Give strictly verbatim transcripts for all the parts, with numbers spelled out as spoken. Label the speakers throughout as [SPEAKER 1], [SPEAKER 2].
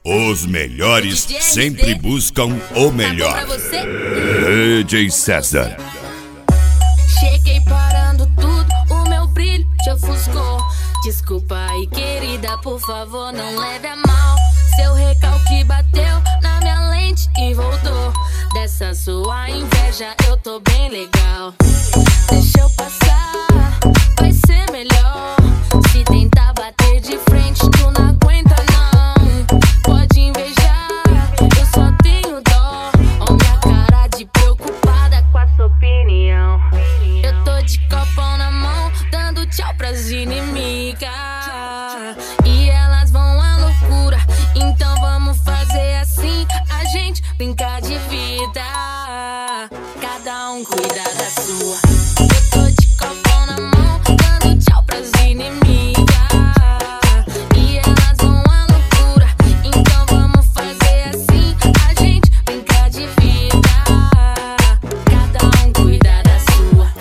[SPEAKER 1] Os melhores sempre buscam o melhor. D J César.
[SPEAKER 2] Cheguei parando tudo, o meu brilho te ofuscou. Desculpa aí, querida, por favor, não leve a mal. Seu recalque bateu na minha lente e voltou. Dessa sua inveja eu tô bem legal. Deixa eu passar, vai ser melhor. Se tentar bater de frente, tu não aguenta não. Pode invejar, eu só tenho dó. Ó minha cara de preocupada com a sua opinião. Eu tô de copão na mão, dando tchau pras inimigas. E elas vão à loucura, então vamos fazer assim, a gente brincar de vida. Cada um cuida da sua. Eu tô de copão na mão, dando tchau pras inimigas. E elas vão à loucura, então vamos fazer assim, a gente brincar de vida. Cada um cuida da sua.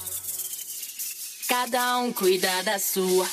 [SPEAKER 2] Cada um cuida da sua.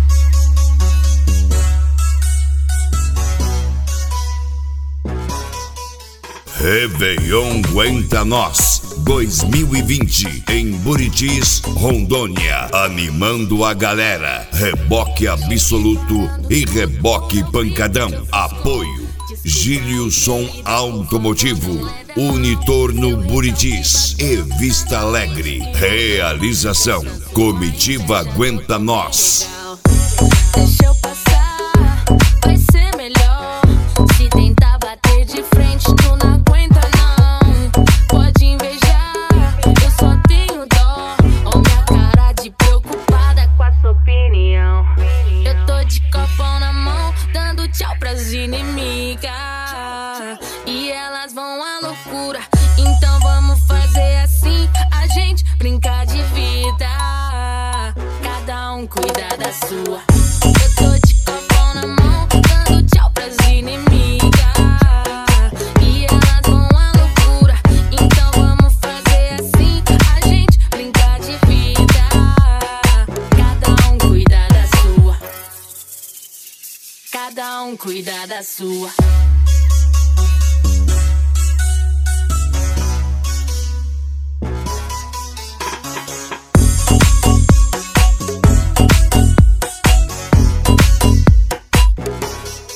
[SPEAKER 1] Réveillon Aguenta Nós dois mil e vinte em Buritis, Rondônia, animando a galera. Reboque Absoluto e Reboque Pancadão. Apoio Gilson Automotivo, Unitorno Buritis e Vista Alegre. Realização Comitiva Aguenta Nós.
[SPEAKER 2] Deixa eu passar, vai ser melhor. Se tentar bater de frente, tu não aguenta não. Pode invejar, eu só tenho dó. Ó minha cara de preocupada com a sua opinião. Eu tô de copão na mão, dando tchau pras inimigas. E elas vão à loucura, então vamos fazer assim, a gente brincar de vida. Cada um cuida da sua. Eu tô de copão na mão, dando tchau pras inimigas. E elas vão à loucura, então vamos fazer assim, a gente brincar de vida. Cada um cuida da sua. Cada um cuida da sua.